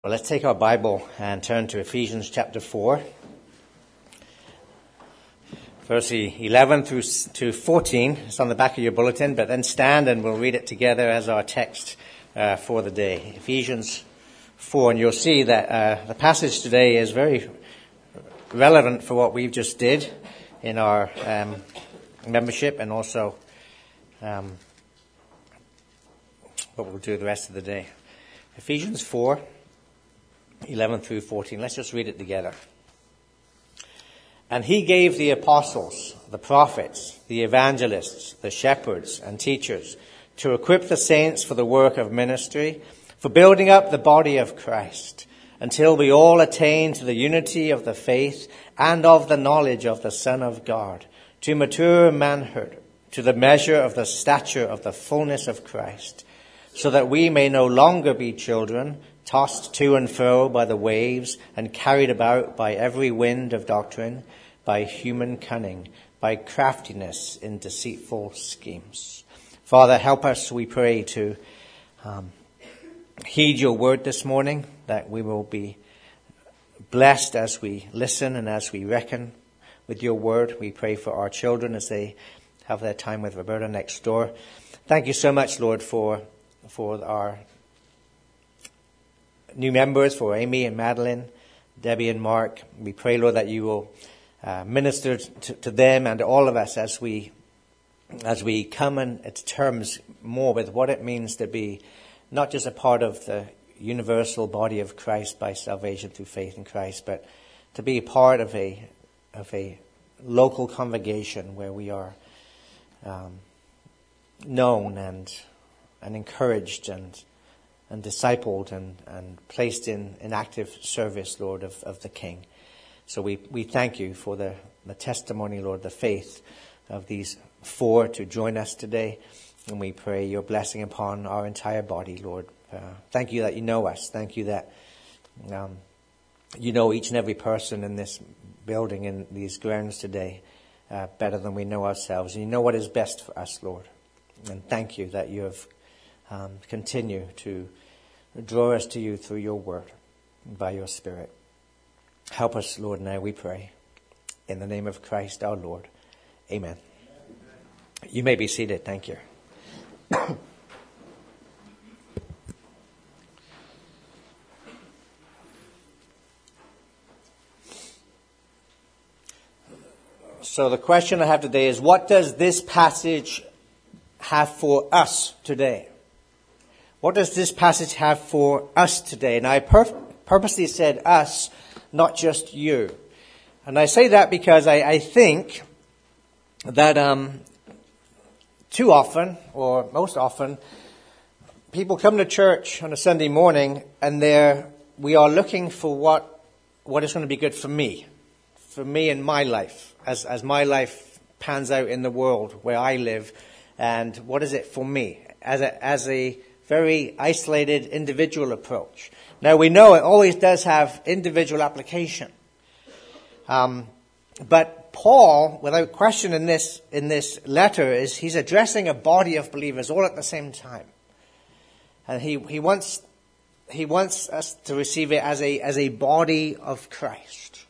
Well, let's take our Bible and turn to Ephesians chapter 4, verse 11 through to 14. It's on the back of your bulletin, but then stand and we'll read it together as our text for the day. Ephesians 4, and you'll see that the passage today is very relevant for what we've just did in our membership and also what we'll do the rest of the day. Ephesians 4. 11 through 14. Let's just read it together. And he gave the apostles, the prophets, the evangelists, the shepherds and teachers to equip the saints for the work of ministry, for building up the body of Christ, until we all attain to the unity of the faith and of the knowledge of the Son of God, to mature manhood, to the measure of the stature of the fullness of Christ, so that we may no longer be children, tossed to and fro by the waves and carried about by every wind of doctrine, by human cunning, by craftiness in deceitful schemes. Father, help us, we pray, to heed your word this morning, that we will be blessed as we listen and as we reckon with your word. We pray for our children as they have their time with Roberta next door. Thank you so much, Lord, for our new members, for Amy and Madeline, Debbie and Mark. We pray, Lord, that you will minister to them and to all of us as we come to terms more with what it means to be not just a part of the universal body of Christ by salvation through faith in Christ, but to be a part of a local congregation where we are known and encouraged and discipled and placed in active service, Lord, of the King. So we thank you for the testimony, Lord, the faith of these four to join us today. And we pray your blessing upon our entire body, Lord. Thank you that you know us. Thank you that you know each and every person in this building, in these grounds today, better than we know ourselves. And you know what is best for us, Lord. And thank you that you have continue to draw us to you through your word, by your Spirit. Help us, Lord, now we pray. In the name of Christ our Lord. Amen. You may be seated. Thank you. So the question I have today is, what does this passage have for us today? What does this passage have for us today? And I purposely said us, not just you. And I say that because I think that too often, or most often, people come to church on a Sunday morning and we are looking for what is going to be good for me in my life, as my life pans out in the world where I live, and what is it for me as a very isolated individual approach. Now we know it always does have individual application. But Paul, without question in this letter, he's addressing a body of believers all at the same time. And he wants us to receive it as a body of Christ.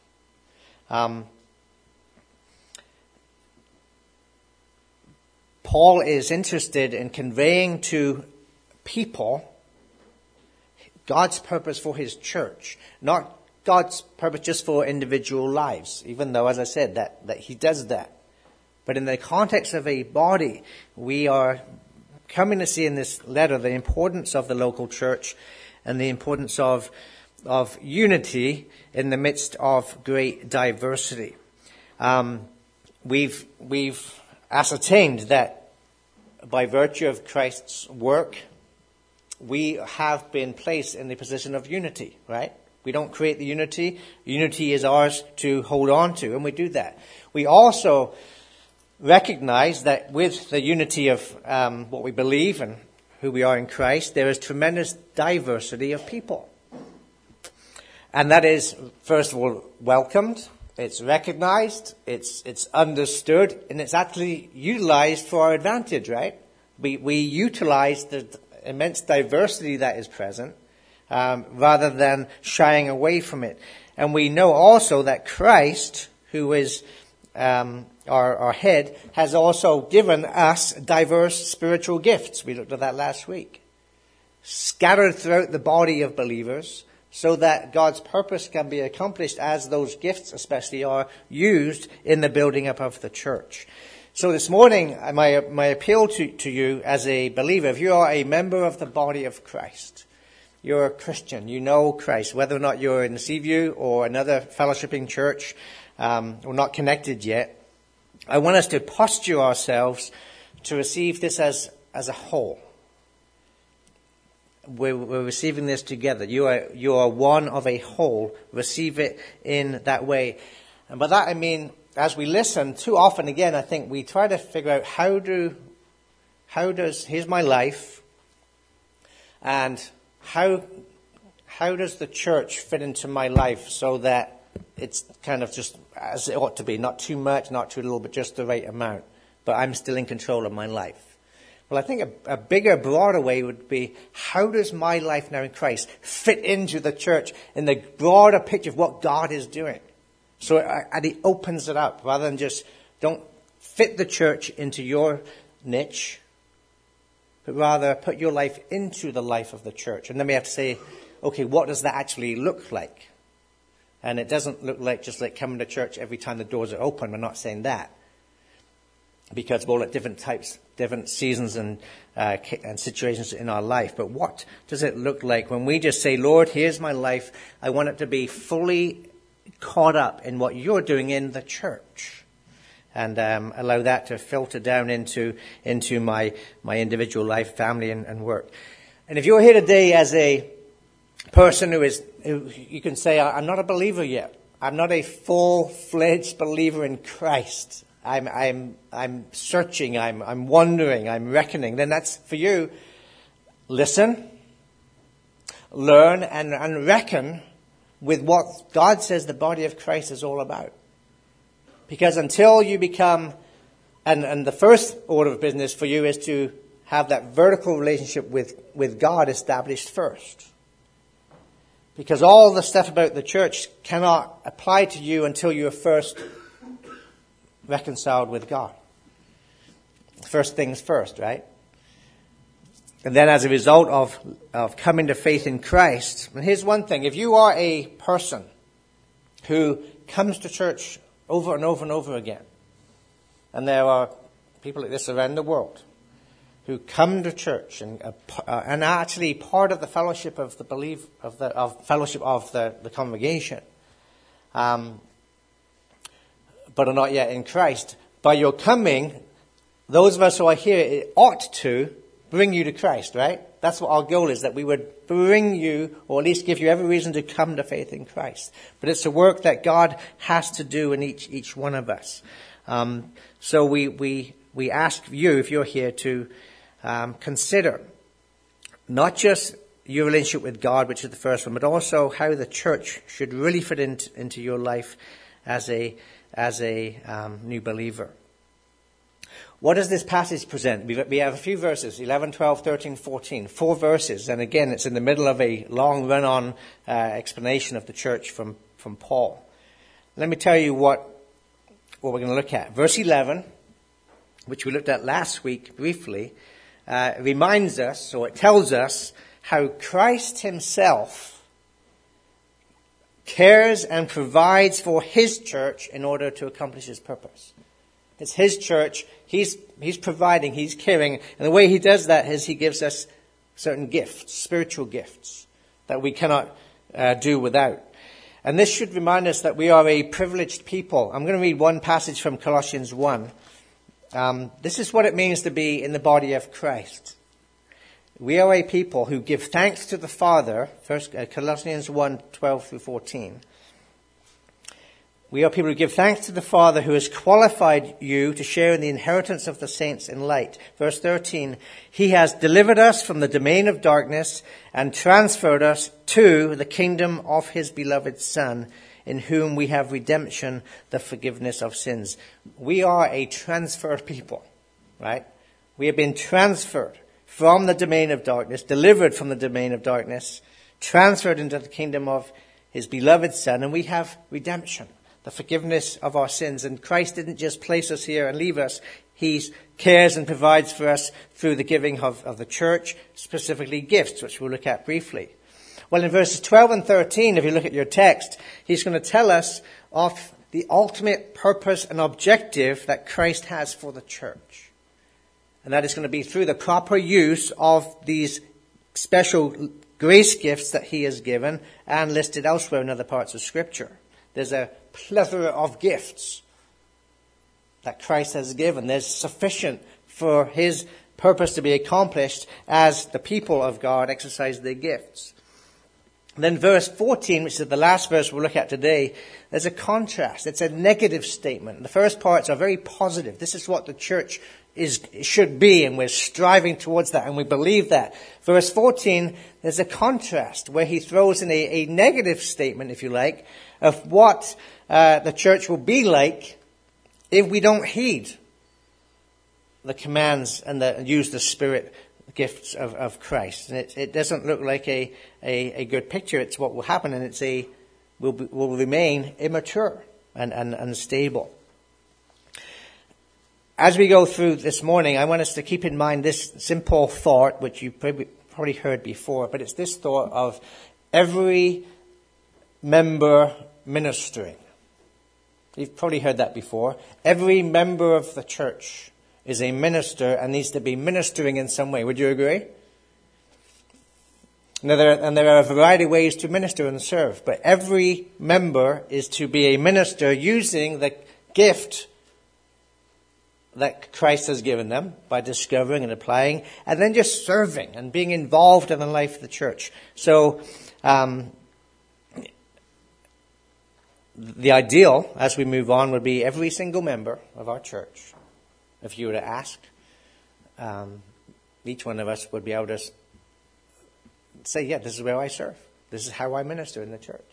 Paul is interested in conveying to people God's purpose for his church, not God's purpose just for individual lives, even though, as I said, that he does that. But in the context of a body, we are coming to see in this letter the importance of the local church and the importance of unity in the midst of great diversity. We've ascertained that by virtue of Christ's work, we have been placed in the position of unity, right? We don't create the unity. Unity is ours to hold on to, and we do that. We also recognize that with the unity of what we believe and who we are in Christ, there is tremendous diversity of people. And that is, first of all, welcomed. It's recognized. It's understood, and it's actually utilized for our advantage, right? We utilize the immense diversity that is present rather than shying away from it. And we know also that Christ, who is our head, has also given us diverse spiritual gifts. We looked at that last week. Scattered throughout the body of believers, so that God's purpose can be accomplished as those gifts especially are used in the building up of the church. So this morning, my appeal to you as a believer, if you are a member of the body of Christ, you're a Christian, you know Christ, whether or not you're in Seaview or another fellowshipping church, or not connected yet, I want us to posture ourselves to receive this as a whole. We're receiving this together. You are one of a whole. Receive it in that way. And by that I mean, as we listen, too often again, I think we try to figure out how does, here's my life, and how does the church fit into my life so that it's kind of just as it ought to be, not too much, not too little, but just the right amount. But I'm still in control of my life. Well, I think a bigger, broader way would be, how does my life now in Christ fit into the church in the broader picture of what God is doing? So it opens it up, rather than just don't fit the church into your niche, but rather put your life into the life of the church. And then we have to say, okay, what does that actually look like? And it doesn't look like just like coming to church every time the doors are open. We're not saying that. Because we're all at different types, different seasons and situations in our life. But what does it look like when we just say, Lord, here's my life. I want it to be fully caught up in what you're doing in the church. And allow that to filter down into my individual life, family, and work. And if you're here today as a person who you can say, I'm not a believer yet. I'm not a full-fledged believer in Christ. I'm searching, I'm wondering, I'm reckoning. Then that's for you. Listen, learn, and reckon with what God says the body of Christ is all about. Because until you become, and the first order of business for you is to have that vertical relationship with God established first. Because all the stuff about the church cannot apply to you until you are first reconciled with God. First things first, right? And then as a result of coming to faith in Christ, and here's one thing, if you are a person who comes to church over and over and over again, and there are people like this around the world who come to church and are actually part of the fellowship of the fellowship of the congregation, but are not yet in Christ. By your coming, those of us who are here, it ought to bring you to Christ, right? That's what our goal is, that we would bring you, or at least give you every reason to come to faith in Christ. But it's a work that God has to do in each one of us. So we ask you, if you're here, to consider not just your relationship with God, which is the first one, but also how the church should really fit into your life as a new believer. What does this passage present? We have a few verses, 11, 12, 13, 14, 4 verses. And again, it's in the middle of a long run-on explanation of the church from Paul. Let me tell you what we're going to look at. Verse 11, which we looked at last week briefly, reminds us, or it tells us, how Christ himself cares and provides for his church in order to accomplish his purpose. It's his church. He's providing, he's caring. And the way he does that is he gives us certain gifts, spiritual gifts, that we cannot do without. And this should remind us that we are a privileged people. I'm going to read one passage from Colossians 1. This is what it means to be in the body of Christ. We are a people who give thanks to the Father, Colossians 1, 12 through 14. We are people who give thanks to the Father who has qualified you to share in the inheritance of the saints in light. Verse 13, he has delivered us from the domain of darkness and transferred us to the kingdom of his beloved Son, in whom we have redemption, the forgiveness of sins. We are a transferred people, right? We have been transferred from the domain of darkness, delivered from the domain of darkness, transferred into the kingdom of his beloved Son, and we have redemption, the forgiveness of our sins. And Christ didn't just place us here and leave us. He cares and provides for us through the giving of the church, specifically gifts, which we'll look at briefly. Well, in verses 12 and 13, if you look at your text, he's going to tell us of the ultimate purpose and objective that Christ has for the church. And that is going to be through the proper use of these special grace gifts that he has given and listed elsewhere in other parts of Scripture. There's a plethora of gifts that Christ has given. There's sufficient for his purpose to be accomplished as the people of God exercise their gifts. And then verse 14, which is the last verse we'll look at today, there's a contrast. It's a negative statement. The first parts are very positive. This is what the church should be, and we're striving towards that, and we believe that. Verse 14, there's a contrast where he throws in a negative statement, if you like, of what the church will be like if we don't heed the commands and use the Spirit gifts of Christ. And it doesn't look like a good picture. It's what will happen, and will remain immature and unstable. As we go through this morning, I want us to keep in mind this simple thought, which you've probably heard before, but it's this thought of every member ministering. You've probably heard that before. Every member of the church is a minister and needs to be ministering in some way. Would you agree? Now, there are a variety of ways to minister and serve, but every member is to be a minister using the gift that Christ has given them by discovering and applying, and then just serving and being involved in the life of the church. So, the ideal, as we move on, would be every single member of our church. If you were to ask, each one of us would be able to say, yeah, this is where I serve. This is how I minister in the church.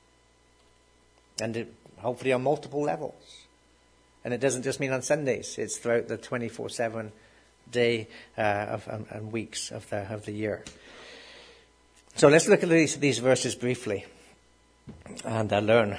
And hopefully on multiple levels. And it doesn't just mean on Sundays. It's throughout the 24/7 day and weeks of the year. So let's look at these verses briefly and learn.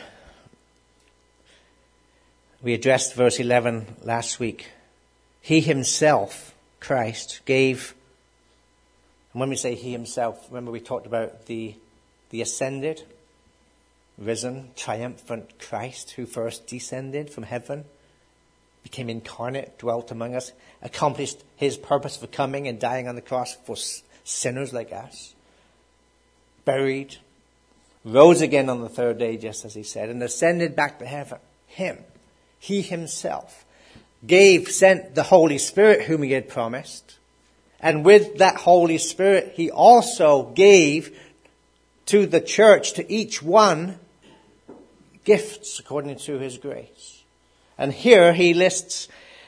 We addressed verse 11 last week. He himself, Christ, gave, and when we say he himself, remember we talked about the ascended, risen, triumphant Christ who first descended from heaven, became incarnate, dwelt among us, accomplished his purpose for coming and dying on the cross for sinners like us, buried, rose again on the third day, just as he said, and ascended back to heaven. He himself sent the Holy Spirit whom he had promised. And with that Holy Spirit, he also gave to the church, to each one, gifts according to his grace. And here he lists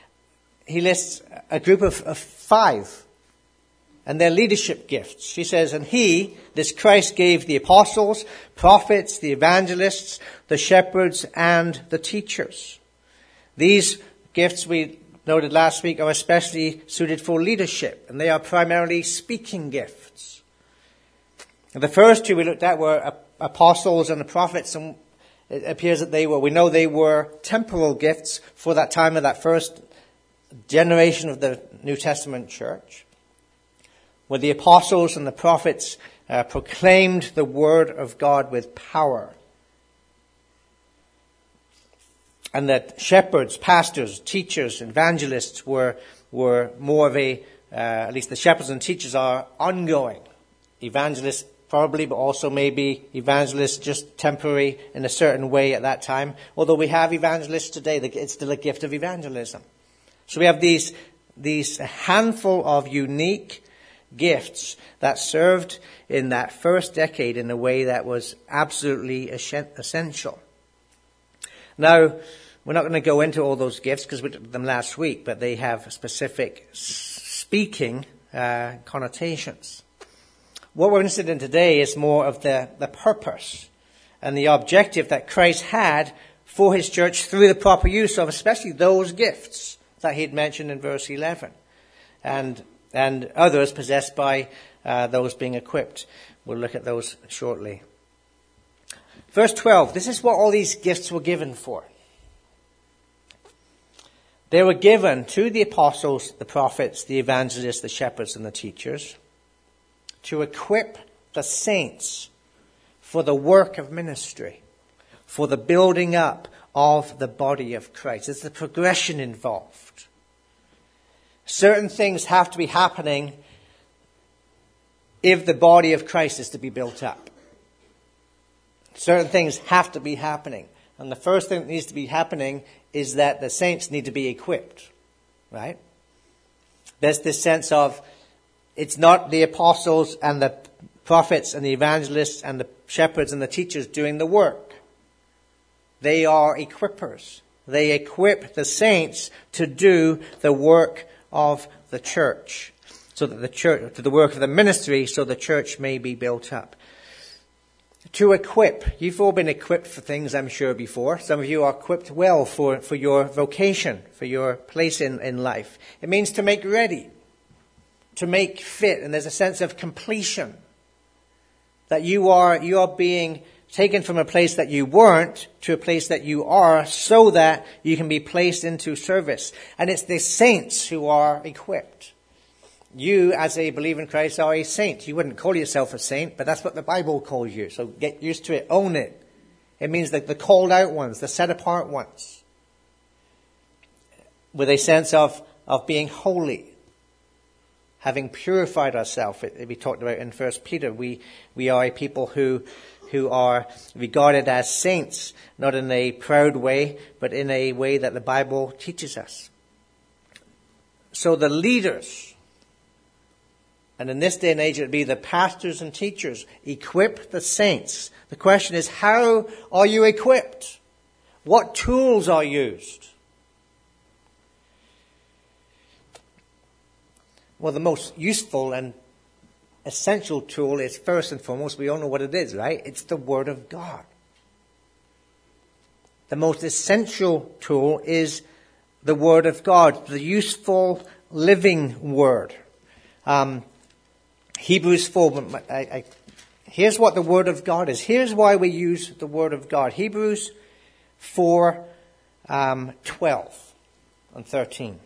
a group of 5 and their leadership gifts. He says, and this Christ gave the apostles, prophets, the evangelists, the shepherds, and the teachers. These gifts we noted last week are especially suited for leadership, and they are primarily speaking gifts. And the first 2 we looked at were apostles and the prophets, and it appears that we know they were temporal gifts for that time of that first generation of the New Testament church, where the apostles and the prophets proclaimed the word of God with power. And that shepherds, pastors, teachers, evangelists were more of at least the shepherds and teachers are ongoing. Evangelists probably, but also maybe evangelists just temporary in a certain way at that time. Although we have evangelists today, it's still a gift of evangelism. So we have these handful of unique gifts that served in that first decade in a way that was absolutely essential. Now, we're not going to go into all those gifts because we did them last week, but they have specific speaking connotations. What we're interested in today is more of the purpose and the objective that Christ had for his church through the proper use of especially those gifts that he had mentioned in verse 11 and others possessed by those being equipped We'll look at those shortly. Verse 12, this is what all these gifts were given for. They were given to the apostles, the prophets, the evangelists, the shepherds, and the teachers to equip the saints for the work of ministry, for the building up of the body of Christ. There's a progression involved. Certain things have to be happening if the body of Christ is to be built up. Certain things have to be happening. And the first thing that needs to be happening is that the saints need to be equipped. Right? There's this sense of it's not the apostles and the prophets and the evangelists and the shepherds and the teachers doing the work. They are equippers. They equip the saints to do the work of the church. So that the church, to the work of the ministry, so the church may be built up. To equip. You've all been equipped for things, I'm sure, before. Some of you are equipped well for your vocation, for your place in life. It means to make ready, to make fit, and there's a sense of completion. That you are being taken from a place that you weren't to a place that you are, so that you can be placed into service. And it's the saints who are equipped. You, as a believer in Christ, are a saint. You wouldn't call yourself a saint, but that's what the Bible calls you. So get used to it. Own it. It means that the called out ones, the set apart ones. With a sense of being holy. Having purified ourselves. We talked about in 1 Peter. We are a people who are regarded as saints. Not in a proud way, but in a way that the Bible teaches us. So the leaders, and in this day and age, it would be the pastors and teachers, equip the saints. The question is, how are you equipped? What tools are used? Well, the most useful and essential tool is, first and foremost, we all know what it is, right? It's the Word of God. The most essential tool is the Word of God, the useful, living Word. Hebrews 4, here's what the Word of God is. Here's why we use the Word of God. Hebrews 4, 12 and 13.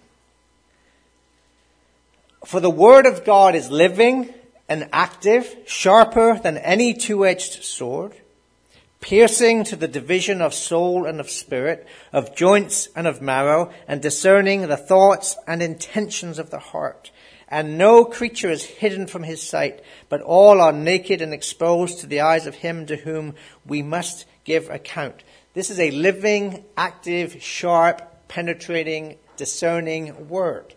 For the Word of God is living and active, sharper than any two-edged sword, piercing to the division of soul and of spirit, of joints and of marrow, and discerning the thoughts and intentions of the heart. And no creature is hidden from his sight, but all are naked and exposed to the eyes of him to whom we must give account. This is a living, active, sharp, penetrating, discerning word.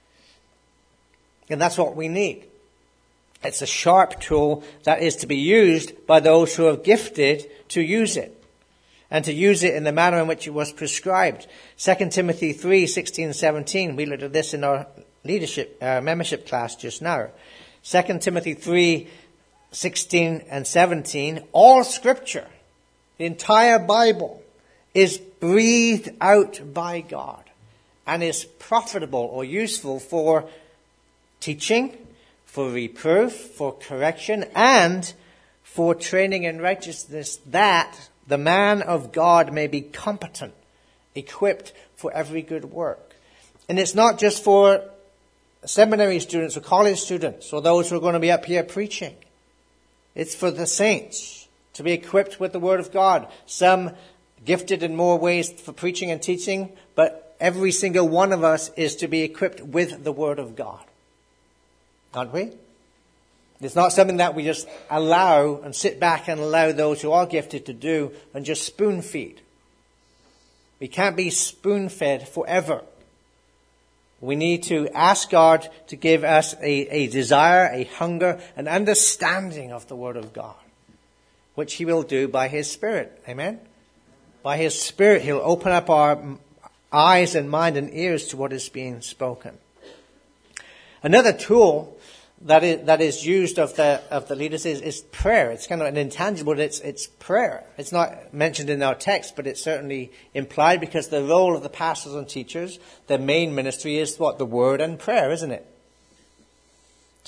And that's what we need. It's a sharp tool that is to be used by those who are gifted to use it. And to use it in the manner in which it was prescribed. 2 Timothy 3, 16, 17. We looked at this in our membership class just now. 2 Timothy 3, 16 and 17. All Scripture, the entire Bible, is breathed out by God and is profitable or useful for teaching, for reproof, for correction, and for training in righteousness, that the man of God may be competent, equipped for every good work. And it's not just for seminary students or college students or those who are going to be up here preaching. It's for the saints to be equipped with the Word of God. Some gifted in more ways for preaching and teaching, but every single one of us is to be equipped with the Word of God. Aren't we? It's not something that we just allow and sit back and allow those who are gifted to do and just spoon feed. We can't be spoon fed forever. We need to ask God to give us a desire, a hunger, an understanding of the Word of God, which He will do by His Spirit. Amen? By His Spirit, He'll open up our eyes and mind and ears to what is being spoken. Another tool that is used of the leaders is prayer. It's kind of an intangible, but it's prayer. It's not mentioned in our text, but it's certainly implied, because the role of the pastors and teachers, their main ministry is what? The Word and prayer, isn't it?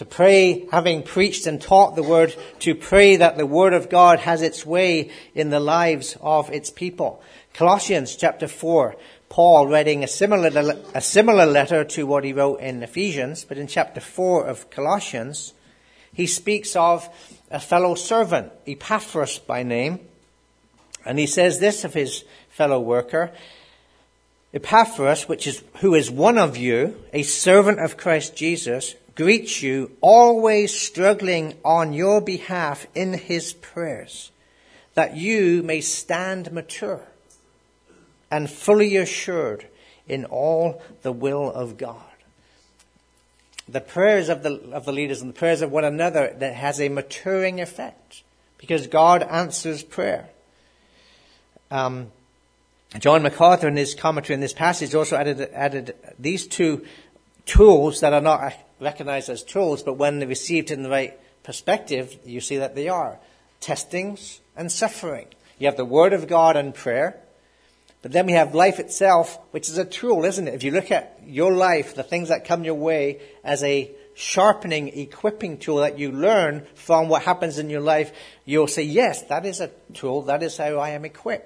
To pray, having preached and taught the word, to pray that the word of God has its way in the lives of its people. Colossians chapter 4, Paul writing a similar letter to what he wrote in Ephesians, but in chapter 4 of Colossians, he speaks of a fellow servant, Epaphras by name, and he says this of his fellow worker, Epaphras, who is one of you, a servant of Christ Jesus, greets you, always struggling on your behalf in his prayers, that you may stand mature and fully assured in all the will of God. The prayers of the leaders and the prayers of one another, that has a maturing effect, because God answers prayer. John MacArthur, in his commentary in this passage, also added these two tools that are not recognized as tools, but when they're received in the right perspective, you see that they are testings and suffering. You have the Word of God and prayer, but then we have life itself, which is a tool, isn't it? If you look at your life, the things that come your way, as a sharpening, equipping tool that you learn from what happens in your life, you'll say, yes, that is a tool. That is how I am equipped.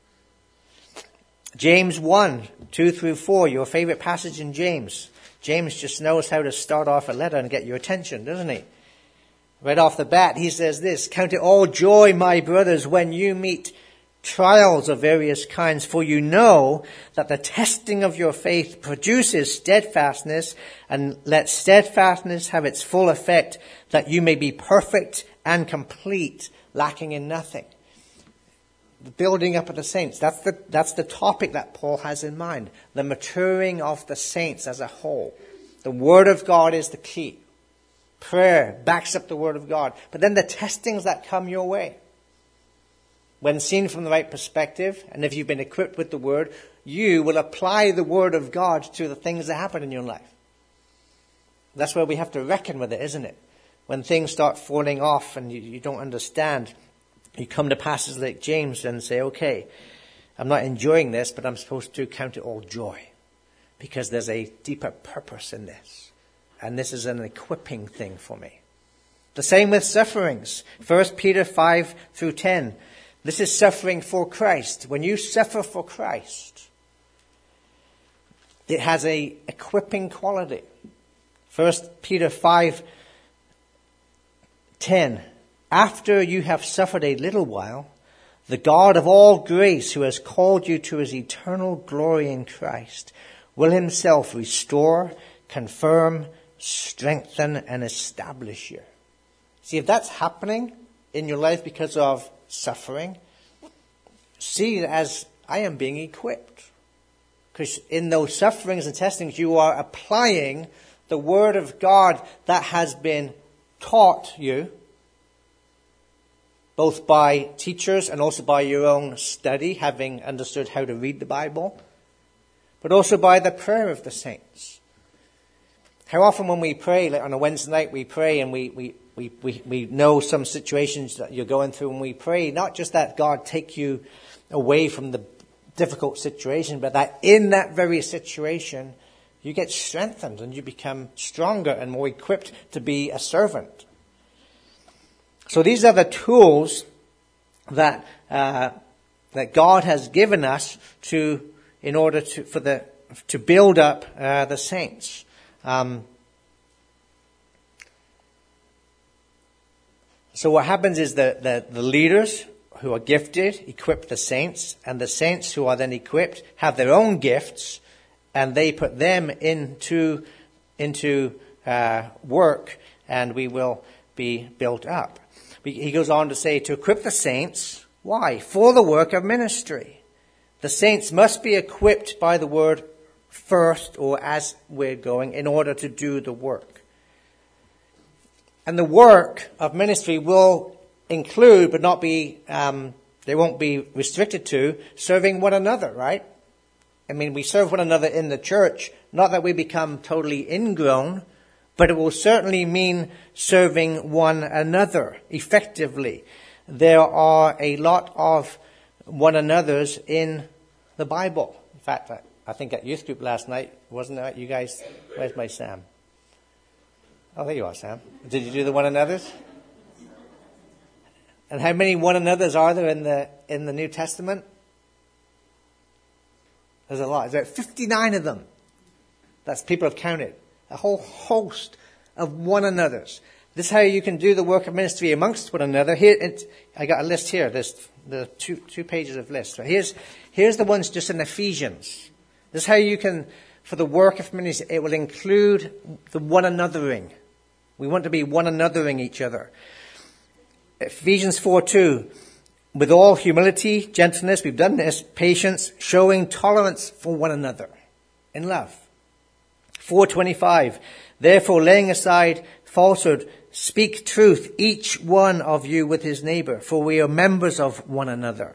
James 1, 2 through 4, your favorite passage in James. James just knows how to start off a letter and get your attention, doesn't he? Right off the bat, he says this, count it all joy, my brothers, when you meet trials of various kinds, for you know that the testing of your faith produces steadfastness, and let steadfastness have its full effect, that you may be perfect and complete, lacking in nothing. The building up of the saints, that's the topic that Paul has in mind. The maturing of the saints as a whole. The Word of God is the key. Prayer backs up the Word of God. But then the testings that come your way, when seen from the right perspective, and if you've been equipped with the Word, you will apply the Word of God to the things that happen in your life. That's where we have to reckon with it, isn't it? When things start falling off and you don't understand, you come to passages like James and say, okay, I'm not enjoying this, but I'm supposed to count it all joy, because there's a deeper purpose in this. And this is an equipping thing for me. The same with sufferings. 1 Peter 5 through 10. This is suffering for Christ. When you suffer for Christ, it has a equipping quality. 1 Peter 5:10. After you have suffered a little while, the God of all grace, who has called you to his eternal glory in Christ, will himself restore, confirm, strengthen, and establish you. See, if that's happening in your life because of suffering, see it as I am being equipped. Because in those sufferings and testings, you are applying the Word of God that has been taught you, both by teachers and also by your own study, having understood how to read the Bible, but also by the prayer of the saints. How often when we pray, like on a Wednesday night, we pray and we know some situations that you're going through, and we pray not just that God take you away from the difficult situation, but that in that very situation, you get strengthened and you become stronger and more equipped to be a servant. So these are the tools that God has given us in order to build up the saints. So what happens is the leaders who are gifted equip the saints, and the saints who are then equipped have their own gifts, and they put them into work, and we will be built up. He goes on to say, to equip the saints, why? For the work of ministry. The saints must be equipped by the word first, or as we're going, in order to do the work. And the work of ministry will include, but not be, they won't be restricted to, serving one another, right? I mean, we serve one another in the church, not that we become totally ingrown, but it will certainly mean serving one another effectively. There are a lot of one another's in the Bible. In fact, I think at youth group last night, wasn't that you guys? Where's my Sam? Oh, there you are, Sam. Did you do the one another's? And how many one another's are there in the New Testament? There's a lot. There's about 59 of them. That's people have counted. A whole host of one another's. This is how you can do the work of ministry amongst one another. Here, I got a list here. There's the two pages of lists. So here's the ones just in Ephesians. This is how you can, for the work of ministry, it will include the one anothering. We want to be one anothering each other. Ephesians 4:2, with all humility, gentleness, we've done this, patience, showing tolerance for one another in love. 4:25, therefore laying aside falsehood, speak truth, each one of you with his neighbor, for we are members of one another.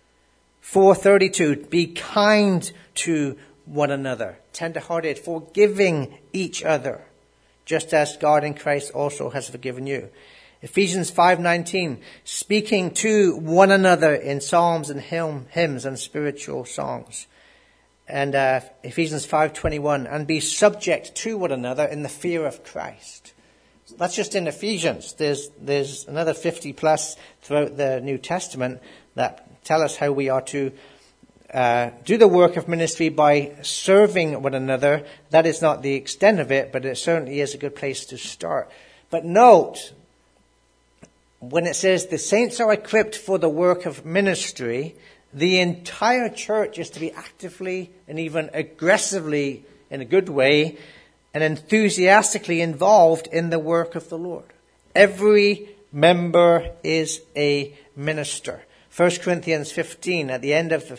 4:32, be kind to one another, tender-hearted, forgiving each other, just as God in Christ also has forgiven you. Ephesians 5:19, speaking to one another in psalms and hymns and spiritual songs. And Ephesians 5:21, and be subject to one another in the fear of Christ. So that's just in Ephesians. There's another 50 plus throughout the New Testament that tell us how we are to do the work of ministry by serving one another. That is not the extent of it, but it certainly is a good place to start. But note, when it says the saints are equipped for the work of ministry, the entire church is to be actively and even aggressively, in a good way, and enthusiastically involved in the work of the Lord. Every member is a minister. 1 Corinthians 15, at the end of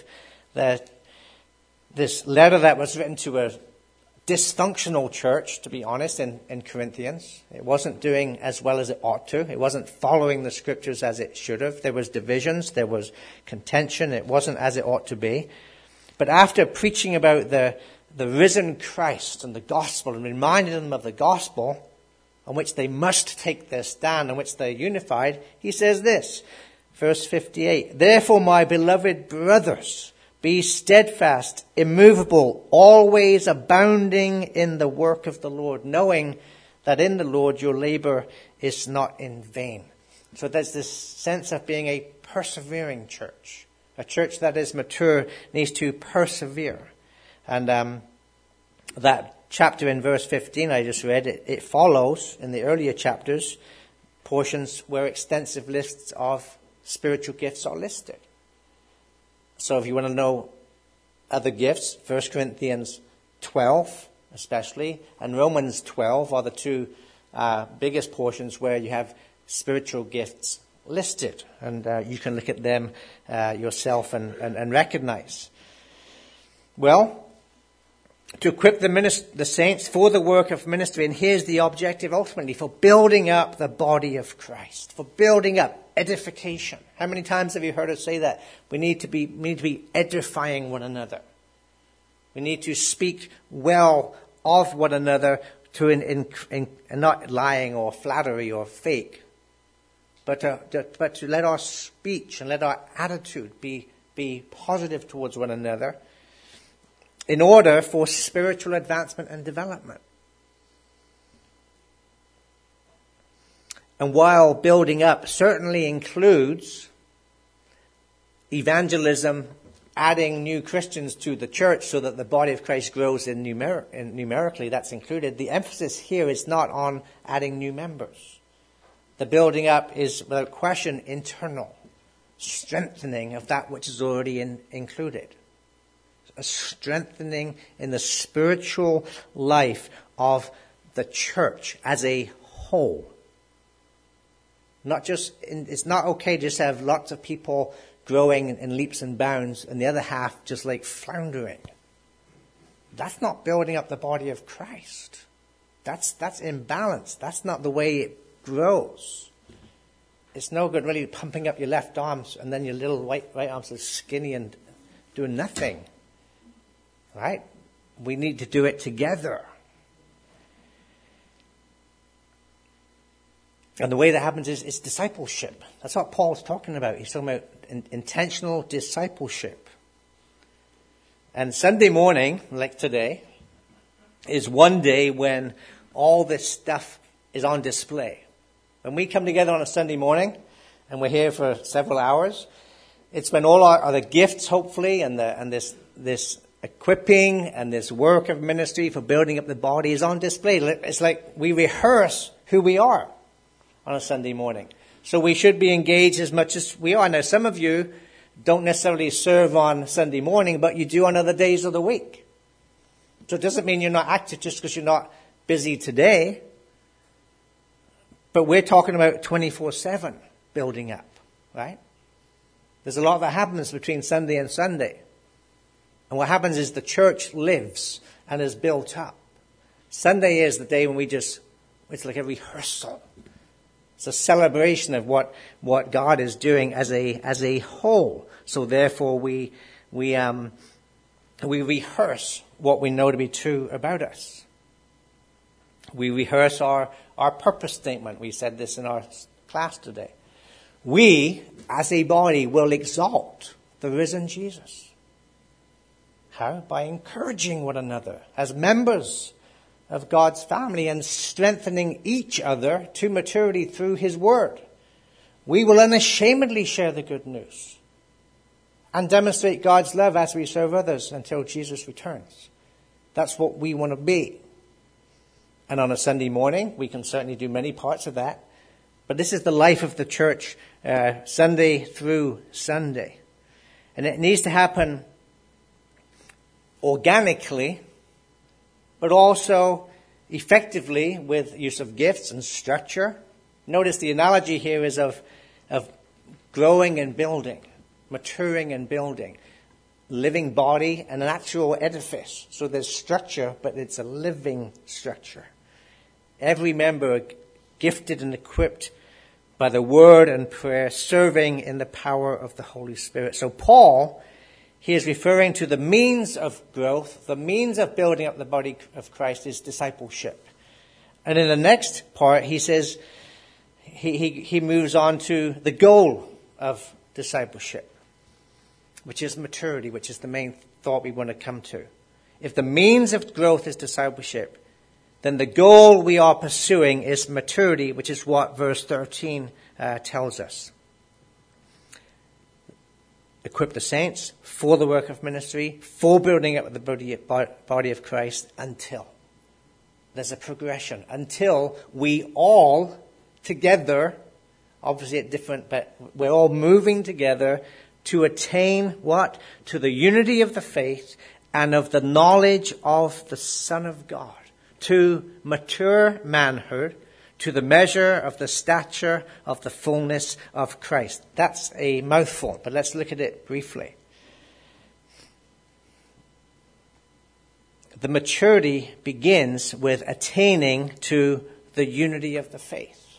this letter that was written to a dysfunctional church, to be honest, in Corinthians. It wasn't doing as well as it ought to. It wasn't following the scriptures as it should have. There was divisions. There was contention. It wasn't as it ought to be. But after preaching about the risen Christ and the gospel and reminding them of the gospel on which they must take their stand, on which they're unified, he says this, verse 58, therefore, my beloved brothers, be steadfast, immovable, always abounding in the work of the Lord, knowing that in the Lord your labor is not in vain. So there's this sense of being a persevering church. A church that is mature needs to persevere. And that chapter in verse 15 I just read, it follows in the earlier chapters portions where extensive lists of spiritual gifts are listed. So if you want to know other gifts, 1 Corinthians 12 especially, and Romans 12 are the two biggest portions where you have spiritual gifts listed. And you can look at them yourself and recognize. Well, to equip the saints for the work of ministry, and here's the objective ultimately, for building up the body of Christ, for building up, edification. How many times have you heard us say that? We need to be edifying one another. We need to speak well of one another and not lying or flattery or fake, but to let our speech and let our attitude be positive towards one another in order for spiritual advancement and development. And while building up certainly includes evangelism, adding new Christians to the church so that the body of Christ grows numerically, that's included. The emphasis here is not on adding new members. The building up is, without question, internal, strengthening of that which is already included. A strengthening in the spiritual life of the church as a whole. It's not okay just to have lots of people growing in leaps and bounds and the other half just like floundering. That's not building up the body of Christ. That's imbalanced. That's not the way it grows. It's no good really pumping up your left arms and then your little right arms are skinny and doing nothing. Right? We need to do it together. And the way that happens is discipleship. That's what Paul's talking about. He's talking about intentional discipleship. And Sunday morning, like today, is one day when all this stuff is on display. When we come together on a Sunday morning, and we're here for several hours, it's when all our the gifts, hopefully, and this equipping and this work of ministry for building up the body is on display. It's like we rehearse who we are on a Sunday morning. So we should be engaged as much as we are. Now, some of you don't necessarily serve on Sunday morning, but you do on other days of the week. So it doesn't mean you're not active just because you're not busy today. But we're talking about 24/7 building up, right? There's a lot that happens between Sunday and Sunday. And what happens is the church lives and is built up. Sunday is the day when it's like a rehearsal. It's a celebration of what God is doing as a whole. So therefore we rehearse what we know to be true about us. We rehearse our purpose statement. We said this in our class today. We, as a body, will exalt the risen Jesus. How? By encouraging one another as members of God's family and strengthening each other to maturity through his word. We will unashamedly share the good news and demonstrate God's love as we serve others until Jesus returns. That's what we want to be. And on a Sunday morning, we can certainly do many parts of that. But this is the life of the church, Sunday through Sunday. And it needs to happen organically, but also effectively with use of gifts and structure. Notice the analogy here is of growing and building, maturing and building, living body and an actual edifice. So there's structure, but it's a living structure. Every member gifted and equipped by the word and prayer, serving in the power of the Holy Spirit. So Paul, he is referring to the means of growth, the means of building up the body of Christ is discipleship. And in the next part, he says, he moves on to the goal of discipleship, which is maturity, which is the main thought we want to come to. If the means of growth is discipleship, then the goal we are pursuing is maturity, which is what verse 13 tells us. Equip the saints for the work of ministry, for building up the body of Christ, until. There's a progression. Until we all together, obviously at different, but we're all moving together to attain what? To the unity of the faith and of the knowledge of the Son of God. To mature manhood, to the measure of the stature of the fullness of Christ. That's a mouthful, but let's look at it briefly. The maturity begins with attaining to the unity of the faith.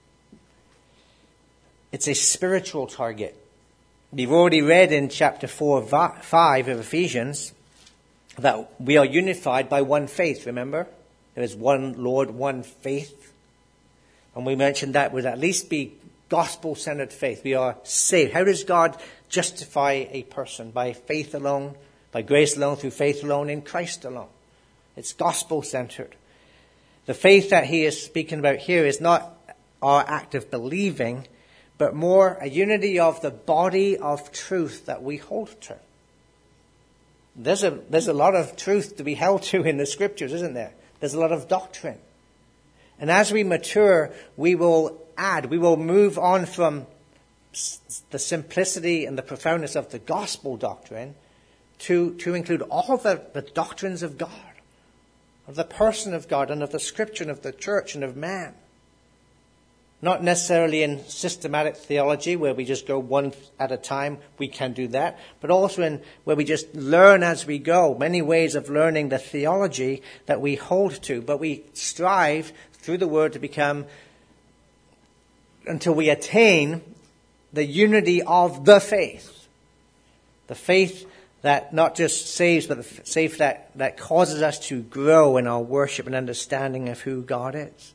It's a spiritual target. We've already read in chapter 4-5 of Ephesians that we are unified by one faith, remember? There is one Lord, one faith. And we mentioned that would at least be gospel-centered faith. We are saved. How does God justify a person? By faith alone, by grace alone, through faith alone, in Christ alone. It's gospel-centered. The faith that he is speaking about here is not our act of believing, but more a unity of the body of truth that we hold to. There's a lot of truth to be held to in the scriptures, isn't there? There's a lot of doctrine. And as we mature, we will move on from the simplicity and the profoundness of the gospel doctrine to include all the doctrines of God, of the person of God and of the scripture and of the church and of man. Not necessarily in systematic theology where we just go one at a time, we can do that, but also in where we just learn as we go, many ways of learning the theology that we hold to, but we strive through the word to become, until we attain the unity of the faith. The faith that not just saves, but the faith that causes us to grow in our worship and understanding of who God is.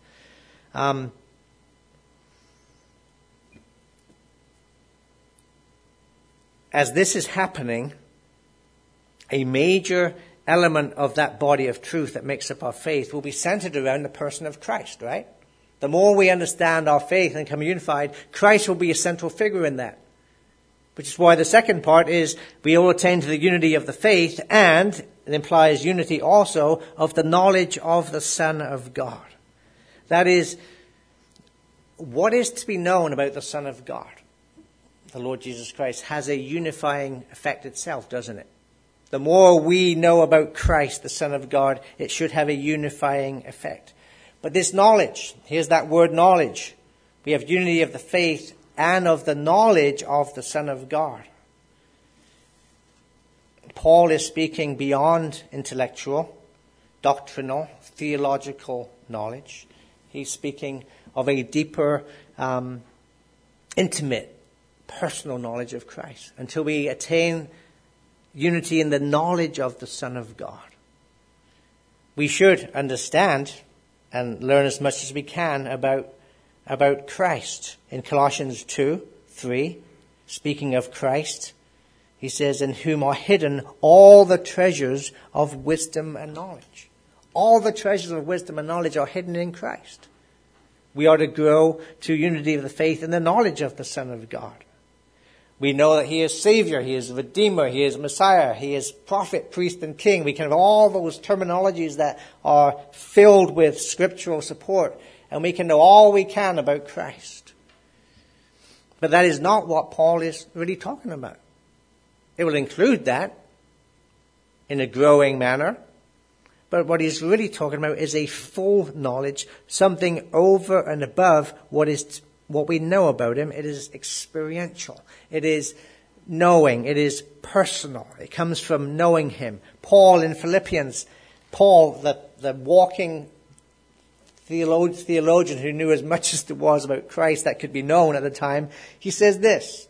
As this is happening, a major element of that body of truth that makes up our faith will be centered around the person of Christ, right? the more we understand our faith and become unified, Christ will be a central figure in that. Which is why the second part is we all attain to the unity of the faith, and it implies unity also of the knowledge of the Son of God. That is, what is to be known about the Son of God, the Lord Jesus Christ, has a unifying effect itself, doesn't it? The more we know about Christ, the Son of God, it should have a unifying effect. But this knowledge, here's that word knowledge. We have unity of the faith and of the knowledge of the Son of God. Paul is speaking beyond intellectual, doctrinal, theological knowledge. He's speaking of a deeper, intimate, personal knowledge of Christ until we attain unity in the knowledge of the Son of God. We should understand and learn as much as we can about Christ. In Colossians 2:3, speaking of Christ, he says, in whom are hidden all the treasures of wisdom and knowledge. All the treasures of wisdom and knowledge are hidden in Christ. We are to grow to unity of the faith and the knowledge of the Son of God. We know that he is Savior, he is Redeemer, he is Messiah, he is Prophet, Priest, and King. We can have all those terminologies that are filled with scriptural support, and we can know all we can about Christ. But that is not what Paul is really talking about. It will include that in a growing manner, but what he's really talking about is a full knowledge, something over and above what we know about him. It is experiential. It is knowing. It is personal. It comes from knowing him. Paul in Philippians, Paul, the walking theologian who knew as much as there was about Christ that could be known at the time, he says this.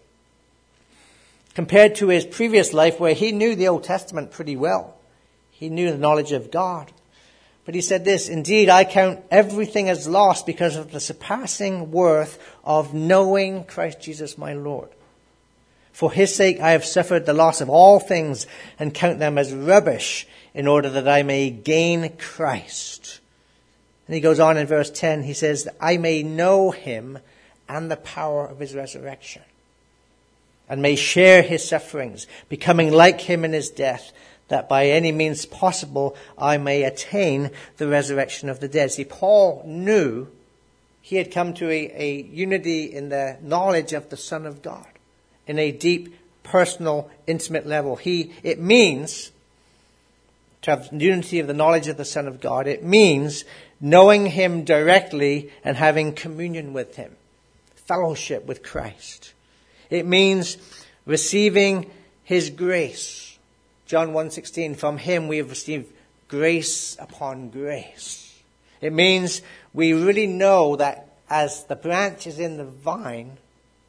Compared to his previous life where he knew the Old Testament pretty well. He knew the knowledge of God. But he said this, indeed, I count everything as lost because of the surpassing worth of knowing Christ Jesus my Lord. For his sake I have suffered the loss of all things and count them as rubbish in order that I may gain Christ. And he goes on in verse 10, he says, that I may know him and the power of his resurrection, and may share his sufferings, becoming like him in his death, that by any means possible I may attain the resurrection of the dead. See, Paul knew he had come to a unity in the knowledge of the Son of God, in a deep, personal, intimate level. It means to have unity of the knowledge of the Son of God. It means knowing him directly and having communion with him, fellowship with Christ. It means receiving his grace. John 1:16, from him we have received grace upon grace. It means we really know that as the branch is in the vine,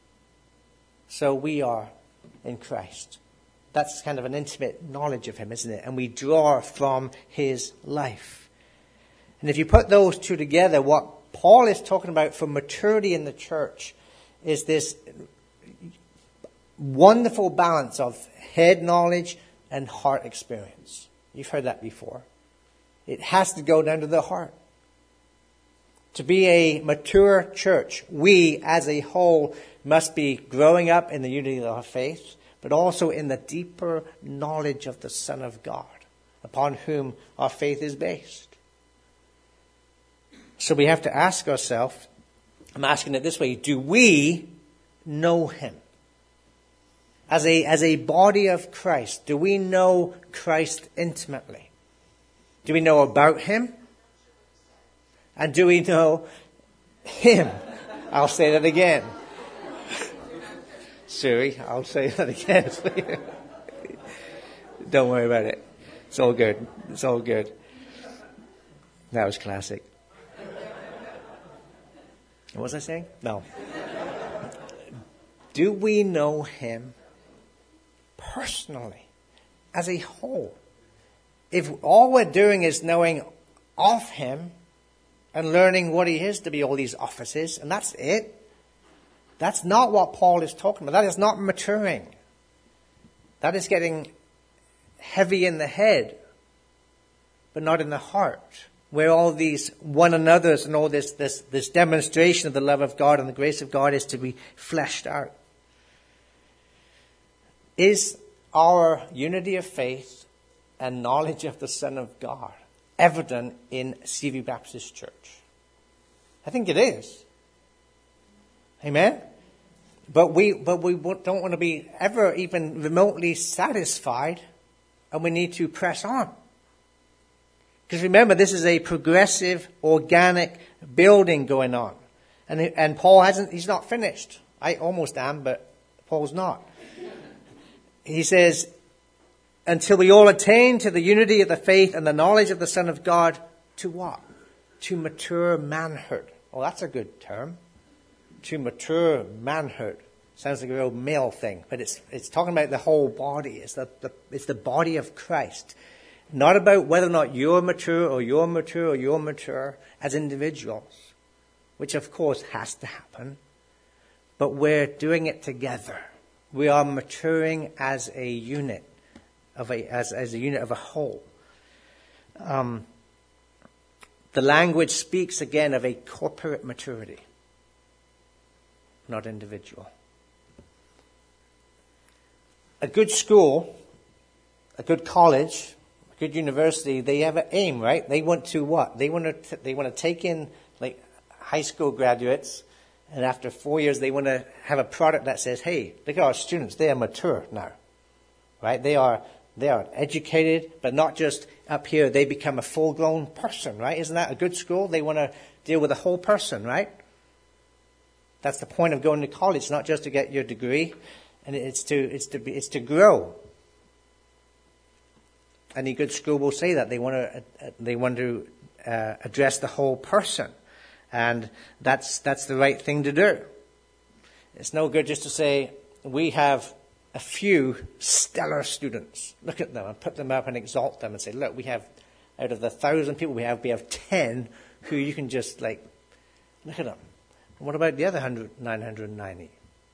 so we are in Christ. That's kind of an intimate knowledge of him, isn't it? And we draw from his life. And if you put those two together, what Paul is talking about for maturity in the church is this wonderful balance of head knowledge and heart experience. You've heard that before. It has to go down to the heart. To be a mature church, we as a whole must be growing up in the unity of our faith, but also in the deeper knowledge of the Son of God, upon whom our faith is based. So we have to ask ourselves, I'm asking it this way, do we know him? As a body of Christ, do we know Christ intimately? Do we know about him? And do we know him? I'll say that again. Suri, I'll say that again. Don't worry about it. It's all good. It's all good. That was classic. What was I saying? No. Do we know him personally, as a whole? If all we're doing is knowing of him and learning what he is to be all these offices, and that's it, that's not what Paul is talking about. That is not maturing. That is getting heavy in the head, but not in the heart. where all these one another's and all this demonstration of the love of God and the grace of God is to be fleshed out. Is our unity of faith and knowledge of the Son of God evident in Seaview Baptist Church? I think it is. Amen? But we don't want to be ever even remotely satisfied, and we need to press on. Because remember, this is a progressive, organic building going on. And Paul he's not finished. I almost am, but Paul's not. He says, until we all attain to the unity of the faith and the knowledge of the Son of God, to what? To mature manhood. Oh, that's a good term. To mature manhood. Sounds like a real male thing, but it's talking about the whole body. It's the body of Christ. Not about whether or not you're mature or you're mature or you're mature as individuals, which of course has to happen, but we're doing it together. We are maturing as a unit as a unit of a whole. The language speaks again of a corporate maturity, not individual. A good school, a good college, a good university, they have an aim, right? They want to what? They want to take in like high school graduates, and after 4 years, they want to have a product that says, "Hey, look at our students; they are mature now, right? They are educated, but not just up here. They become a full-grown person, right? Isn't that a good school? They want to deal with the whole person, right? That's the point of going to college, not just to get your degree, and it's to grow. Any good school will say that they want to address the whole person, and that's the right thing to do. It's no good just to say we have a few stellar students. Look at them and put them up and exalt them and say, look, we have out of the 1,000 people we have 10 who you can just look at them. And what about the other 990?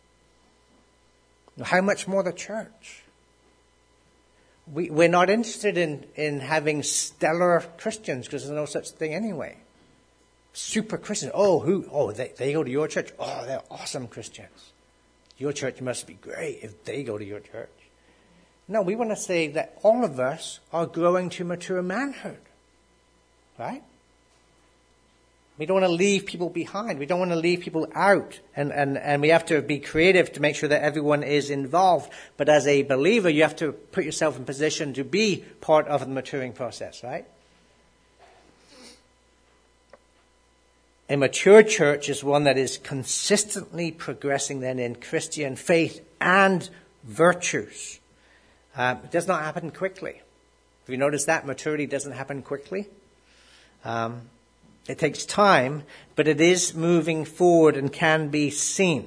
How much more the church? We're not interested in having stellar Christians because there's no such thing anyway. Super Christians. They go to your church. Oh, they're awesome Christians. Your church must be great if they go to your church. No, we want to say that all of us are growing to mature manhood. Right? We don't want to leave people behind. We don't want to leave people out. And we have to be creative to make sure that everyone is involved. But as a believer, you have to put yourself in position to be part of the maturing process, right? A mature church is one that is consistently progressing then in Christian faith and virtues. It does not happen quickly. Have you noticed that? Maturity doesn't happen quickly. It takes time, but it is moving forward and can be seen.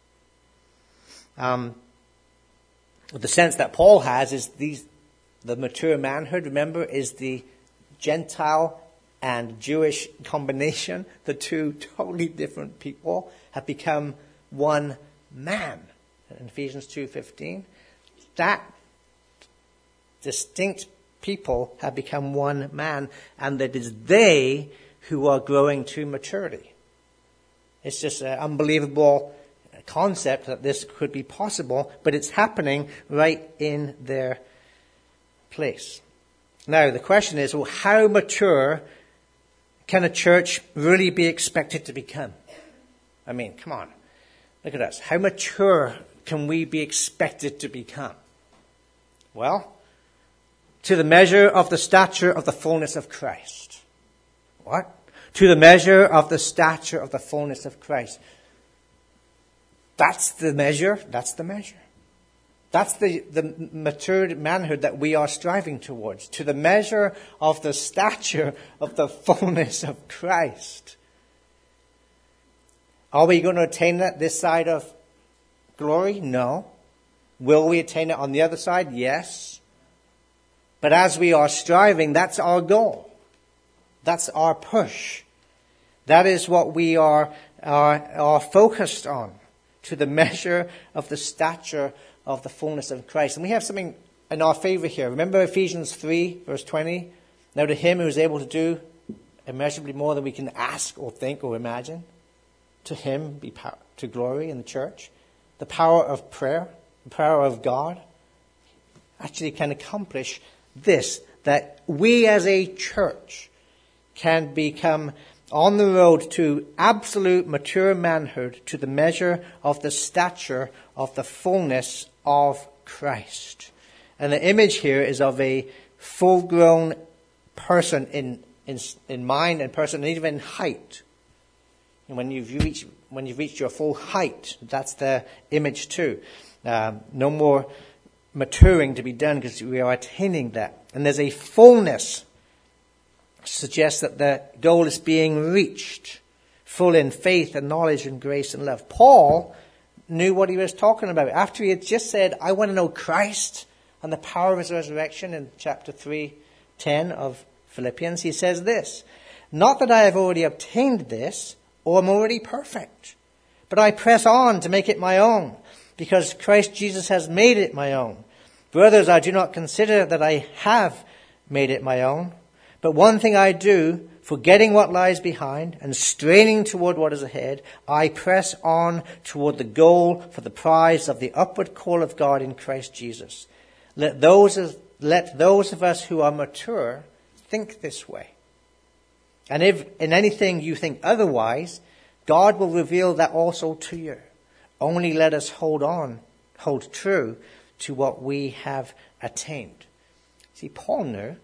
The sense that Paul has is the mature manhood, remember, is the Gentile and Jewish combination. The two totally different people have become one man. In Ephesians 2:15, that distinct people have become one man, and that is they who are growing to maturity. It's just an unbelievable concept that this could be possible, but it's happening right in their place. Now, the question is, well, how mature can a church really be expected to become? I mean, come on. Look at us. How mature can we be expected to become? Well, to the measure of the stature of the fullness of Christ. What? To the measure of the stature of the fullness of Christ. That's the measure. That's the measure. That's the matured manhood that we are striving towards. To the measure of the stature of the fullness of Christ. Are we going to attain that this side of glory? No. Will we attain it on the other side? Yes. But as we are striving, that's our goal. That's our push. That is what we are focused on. To the measure of the stature of the fullness of Christ. And we have something in our favor here. Remember Ephesians 3, verse 20? Now to him who is able to do immeasurably more than we can ask or think or imagine. To him be to glory in the church. The power of prayer, the power of God, actually can accomplish this, that we as a church can become on the road to absolute mature manhood, to the measure of the stature of the fullness of Christ. And the image here is of a full-grown person in mind and person, and even in height. And when you've reached your full height, that's the image too. No more maturing to be done because we are attaining that. And there's a fullness, suggests that the goal is being reached, full in faith and knowledge and grace and love. Paul knew what he was talking about. After he had just said, I want to know Christ and the power of his resurrection in chapter 3:10 of Philippians, he says this, not that I have already obtained this or am already perfect, but I press on to make it my own, because Christ Jesus has made it my own. Brothers, I do not consider that I have made it my own, but one thing I do, forgetting what lies behind and straining toward what is ahead, I press on toward the goal for the prize of the upward call of God in Christ Jesus. Let those of us who are mature think this way. And if in anything you think otherwise, God will reveal that also to you. Only let us hold true to what we have attained. See, Paul knew.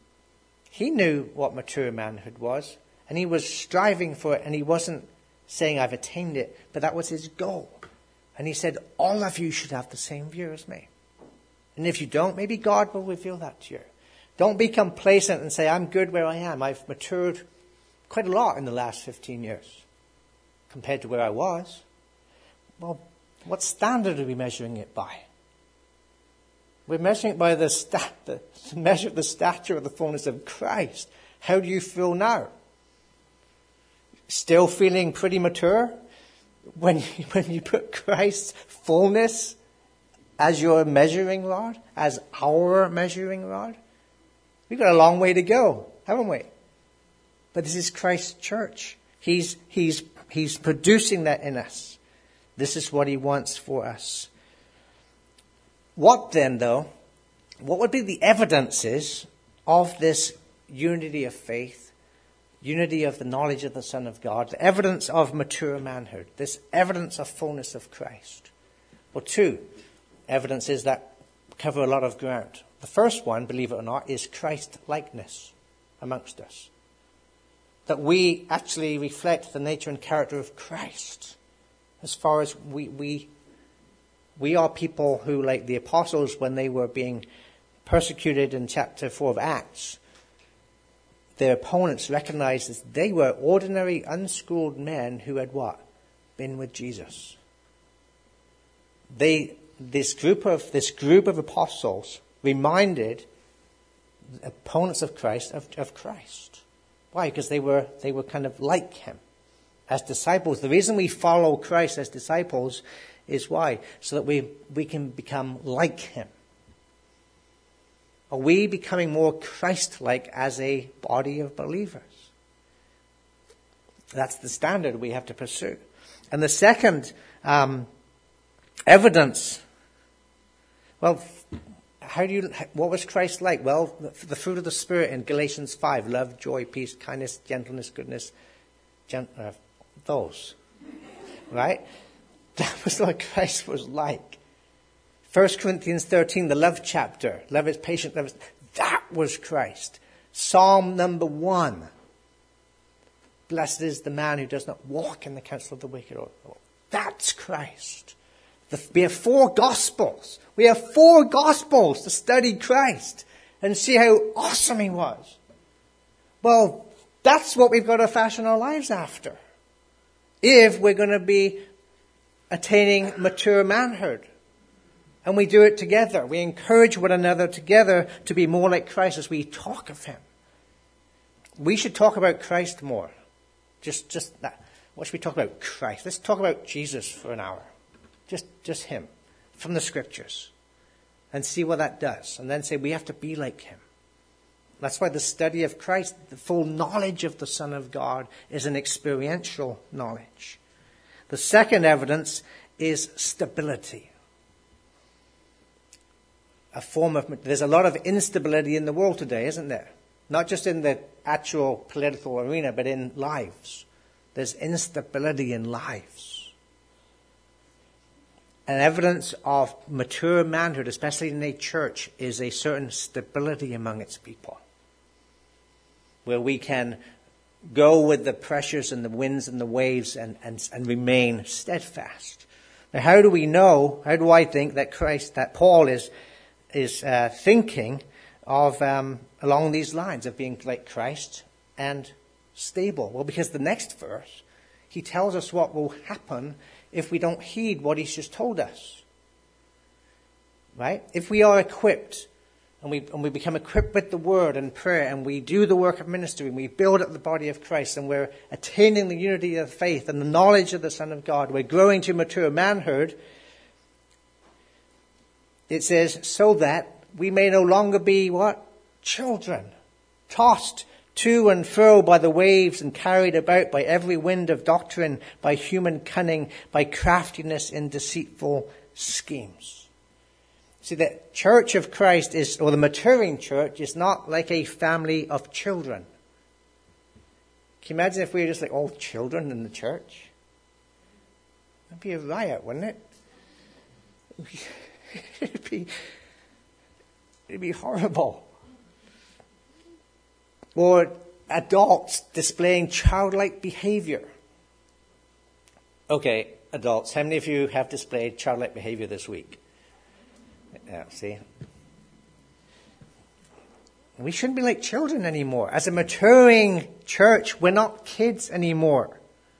He knew what mature manhood was, and he was striving for it, and he wasn't saying, I've attained it, but that was his goal. And he said, all of you should have the same view as me. And if you don't, maybe God will reveal that to you. Don't be complacent and say, I'm good where I am. I've matured quite a lot in the last 15 years compared to where I was. Well, what standard are we measuring it by? We're measuring it by the measure of the stature of the fullness of Christ. How do you feel now? Still feeling pretty mature? When you put Christ's fullness as your measuring rod, as our measuring rod? We've got a long way to go, haven't we? But this is Christ's church. He's producing that in us. This is what he wants for us. What then, though, what would be the evidences of this unity of faith, unity of the knowledge of the Son of God, the evidence of mature manhood, this evidence of fullness of Christ? Well, two evidences that cover a lot of ground. The first one, believe it or not, is Christ-likeness amongst us. That we actually reflect the nature and character of Christ. As far as we are people who, like the apostles, when they were being persecuted in chapter 4 of Acts, their opponents recognized that they were ordinary, unschooled men who had what? Been with Jesus. This group of apostles reminded the opponents of Christ of Christ. Why? Because they were kind of like him. As disciples, the reason we follow Christ as disciples is why? So that we can become like him. Are we becoming more Christ-like as a body of believers? That's the standard we have to pursue. And the second evidence, well, what was Christ like? Well, the fruit of the Spirit in Galatians 5, love, joy, peace, kindness, gentleness, goodness, those. Right? That was what Christ was like. 1 Corinthians 13, the love chapter. Love is patient. That was Christ. Psalm number 1. Blessed is the man who does not walk in the counsel of the wicked. That's Christ. We have 4 Gospels. We have 4 Gospels to study Christ and see how awesome he was. Well, that's what we've got to fashion our lives after. If we're going to be attaining mature manhood. And we do it together. We encourage one another together to be more like Christ as we talk of him. We should talk about Christ more. Just that. What should we talk about? Christ. Let's talk about Jesus for an hour. Just him. From the scriptures. And see what that does. And then say we have to be like him. That's why the study of Christ, the full knowledge of the Son of God, is an experiential knowledge. The second evidence is stability. There's a lot of instability in the world today, isn't there? Not just in the actual political arena, but in lives. There's instability in lives. An evidence of mature manhood, especially in a church, is a certain stability among its people, where we can go with the pressures and the winds and the waves and remain steadfast. Now, how do I think that Paul is thinking of along these lines of being like Christ and stable? Well, because the next verse, he tells us what will happen if we don't heed what he's just told us. Right? If we are equipped, and we become equipped with the word and prayer, and we do the work of ministry, and we build up the body of Christ, and we're attaining the unity of faith and the knowledge of the Son of God, we're growing to mature manhood. It says, so that we may no longer be what? Children, tossed to and fro by the waves and carried about by every wind of doctrine, by human cunning, by craftiness in deceitful schemes. See, the church of Christ or the maturing church is not like a family of children. Can you imagine if we were just like all children in the church? That'd be a riot, wouldn't it? It'd be horrible. Or adults displaying childlike behavior. Okay, adults, how many of you have displayed childlike behavior this week? Yeah, see? We shouldn't be like children anymore. As a maturing church, we're not kids anymore.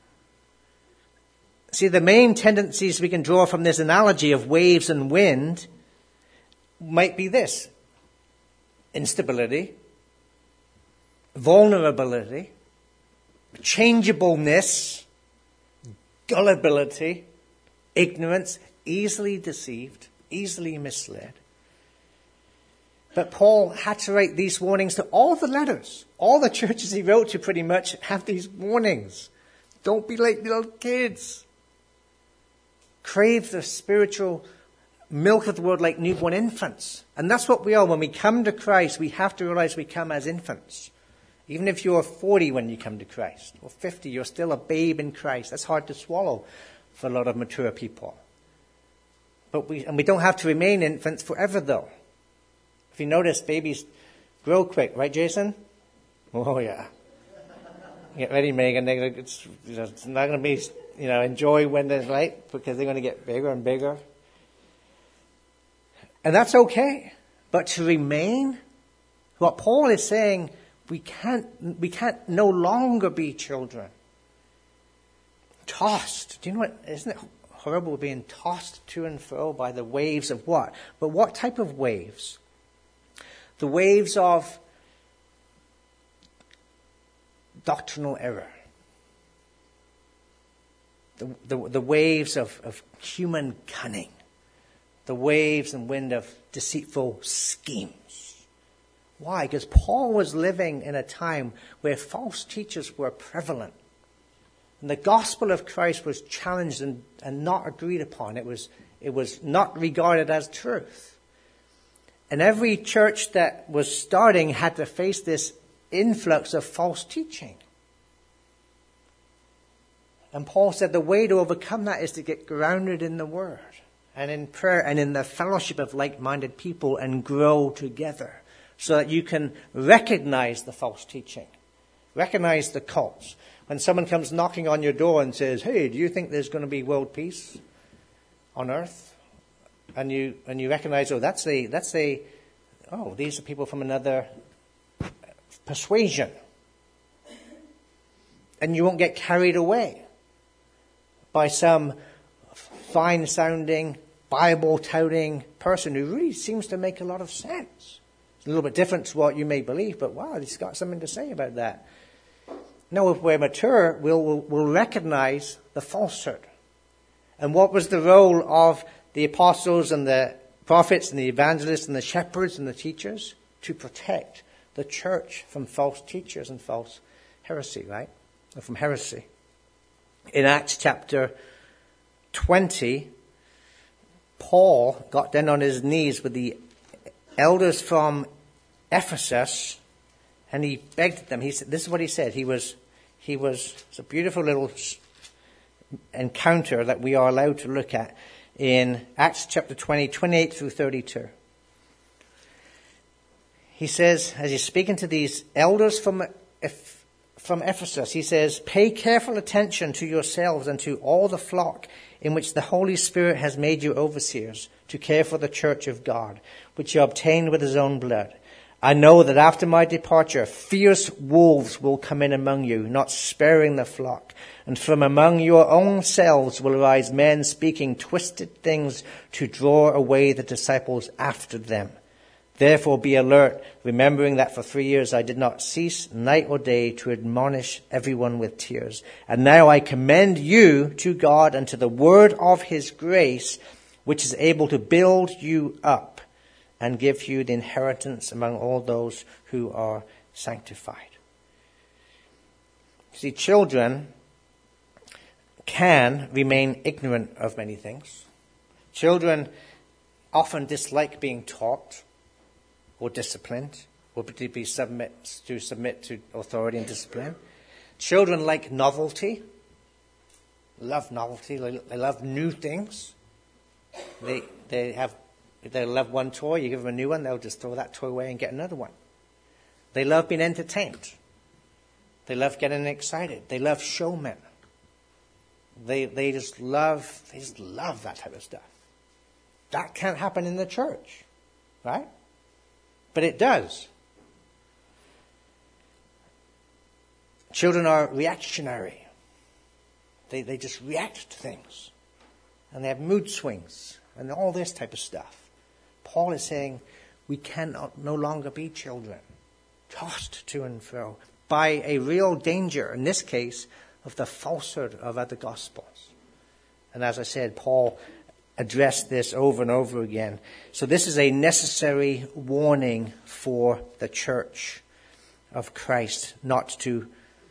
See, the main tendencies we can draw from this analogy of waves and wind might be this: instability, vulnerability, changeableness, gullibility, ignorance, easily deceived, easily misled. But Paul had to write these warnings to all the letters. All the churches he wrote to pretty much have these warnings. Don't be like little kids. Crave the spiritual milk of the word like newborn infants. And that's what we are. When we come to Christ, we have to realize we come as infants. Even if you're 40 when you come to Christ, or 50, you're still a babe in Christ. That's hard to swallow for a lot of mature people. But we don't have to remain infants forever, though. If you notice, babies grow quick, right, Jason? Oh, yeah. Get ready, Megan. It's not going to be, enjoy when they're right, because they're going to get bigger and bigger. And that's okay. But to remain, what Paul is saying, we can't no longer be children. Tossed. Do you know what? Isn't it horrible being tossed to and fro by the waves of what? But what type of waves? The waves of doctrinal error. The waves of human cunning. The waves and wind of deceitful schemes. Why? Because Paul was living in a time where false teachers were prevalent. And the gospel of Christ was challenged and not agreed upon. It was not regarded as truth. And every church that was starting had to face this influx of false teaching. And Paul said the way to overcome that is to get grounded in the Word and in prayer and in the fellowship of like-minded people and grow together so that you can recognize the false teaching, recognize the cults. When someone comes knocking on your door and says, hey, do you think there's going to be world peace on earth? And you recognize, these are people from another persuasion. And you won't get carried away by some fine-sounding, Bible-touting person who really seems to make a lot of sense. It's a little bit different to what you may believe, but wow, he's got something to say about that. No, if we're mature, we'll recognize the falsehood. And what was the role of the apostles and the prophets and the evangelists and the shepherds and the teachers? To protect the church from false teachers and false heresy, right? Or from heresy. In Acts chapter 20, Paul got down on his knees with the elders from Ephesus, and he begged them. He said, this is what he said. It's a beautiful little encounter that we are allowed to look at in Acts chapter 20, 28 through 32. He says, as he's speaking to these elders from Ephesus, he says, "Pay careful attention to yourselves and to all the flock in which the Holy Spirit has made you overseers, to care for the church of God, which you obtained with his own blood. I know that after my departure, fierce wolves will come in among you, not sparing the flock. And from among your own selves will arise men speaking twisted things to draw away the disciples after them. Therefore be alert, remembering that for 3 years I did not cease night or day to admonish everyone with tears. And now I commend you to God and to the word of his grace, which is able to build you up and give you the inheritance among all those who are sanctified." See, children can remain ignorant of many things. Children often dislike being taught or disciplined, or to submit to authority and discipline. Children like novelty, love novelty. They love new things. They love one toy. You give them a new one, they'll just throw that toy away and get another one. They love being entertained. They love getting excited. They love showmen. They just love that type of stuff. That can't happen in the church, right? But it does. Children are reactionary. They just react to things. And they have mood swings and all this type of stuff. Paul is saying we cannot no longer be children, tossed to and fro by a real danger, in this case, of the falsehood of other gospels. And as I said, Paul addressed this over and over again. So this is a necessary warning for the church of Christ, not to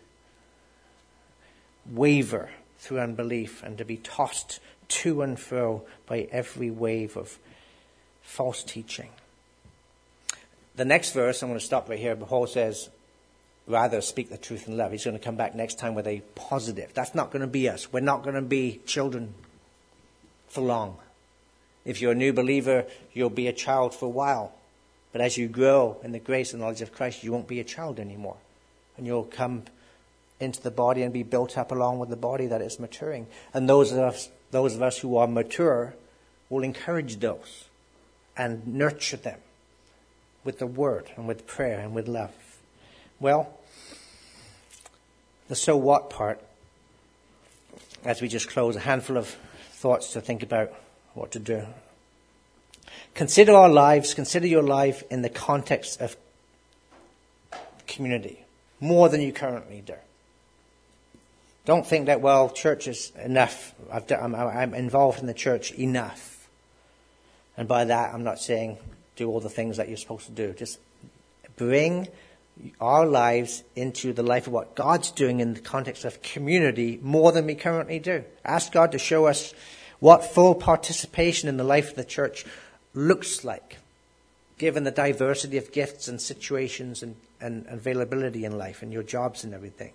waver through unbelief and to be tossed to and fro by every wave of false teaching. The next verse, I'm going to stop right here, but Paul says, rather speak the truth in love. He's going to come back next time with a positive. That's not going to be us. We're not going to be children for long. If you're a new believer, you'll be a child for a while. But as you grow in the grace and knowledge of Christ, you won't be a child anymore. And you'll come into the body and be built up along with the body that is maturing. And those of us who are mature will encourage those and nurture them with the word and with prayer and with love. Well, the so what part, as we just close, a handful of thoughts to think about what to do. Consider your life in the context of community, more than you currently do. Don't think that, well, church is enough. I'm involved in the church enough. And by that, I'm not saying do all the things that you're supposed to do. Just bring our lives into the life of what God's doing in the context of community more than we currently do. Ask God to show us what full participation in the life of the church looks like, given the diversity of gifts and situations and availability in life and your jobs and everything.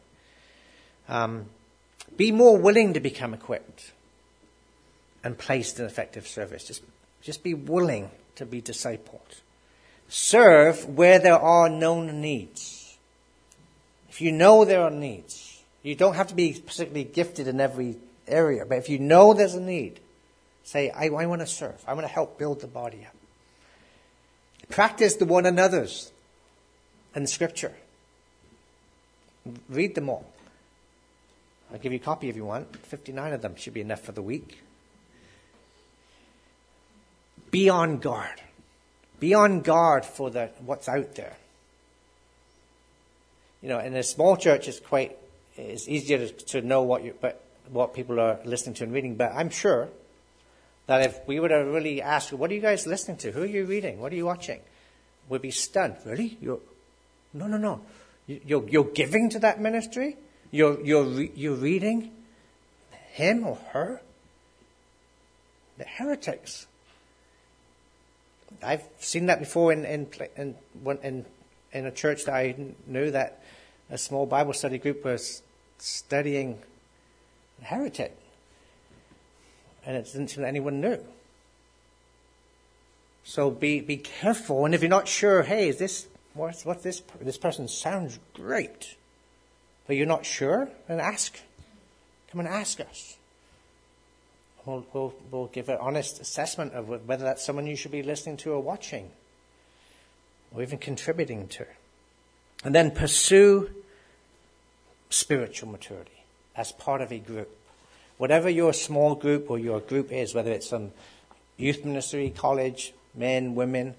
Be more willing to become equipped and placed in effective service. Just be willing to be discipled. Serve where there are known needs. If you know there are needs, you don't have to be particularly gifted in every area, but if you know there's a need, say, I want to serve. I want to help build the body up. Practice the one another's in Scripture. Read them all. I'll give you a copy if you want. 59 of them should be enough for the week. Be on guard. Be on guard for what's out there. In a small church, it's easier to know what people are listening to and reading. But I'm sure that if we were to really ask, what are you guys listening to? Who are you reading? What are you watching? We'd be stunned. Really? No. You're giving to that ministry. You're reading him or her. The heretics. I've seen that before in a church that I knew, that a small Bible study group was studying a heretic, and it didn't seem that anyone knew. So be careful, and if you're not sure, hey, is this what's this person sounds great, but you're not sure, then ask. Come and ask us. We'll give an honest assessment of whether that's someone you should be listening to or watching, or even contributing to. And then pursue spiritual maturity as part of a group. Whatever your small group or your group is, whether it's some youth ministry, college, men, women,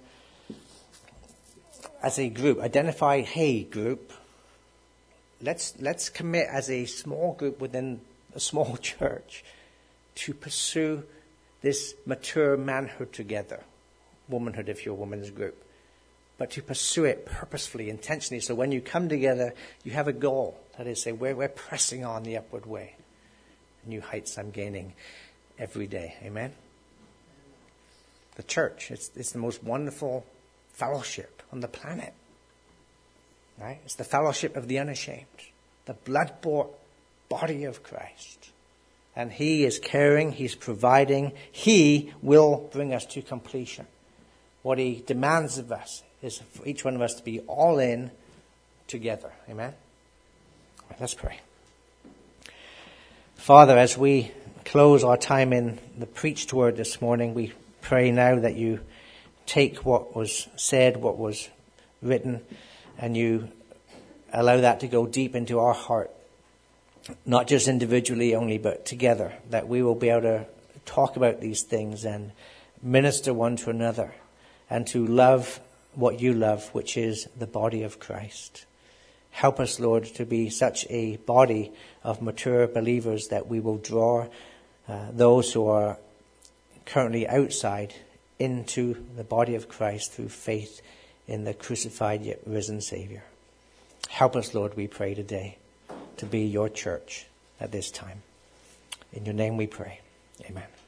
as a group, identify, hey, group, let's commit as a small group within a small church to pursue this mature manhood together. Womanhood if you're a woman's group. But to pursue it purposefully, intentionally, so when you come together, you have a goal. That is, say, we're pressing on the upward way. New heights I'm gaining every day. Amen? The church, it's the most wonderful fellowship on the planet. Right? It's the fellowship of the unashamed. The blood-bought body of Christ. And he is caring, he's providing, he will bring us to completion. What he demands of us is for each one of us to be all in together. Amen? Let's pray. Father, as we close our time in the preached word this morning, we pray now that you take what was said, what was written, and you allow that to go deep into our heart. Not just individually only, but together, that we will be able to talk about these things and minister one to another and to love what you love, which is the body of Christ. Help us, Lord, to be such a body of mature believers that we will draw those who are currently outside into the body of Christ through faith in the crucified yet risen Savior. Help us, Lord, we pray today, to be your church at this time. In your name we pray. Amen.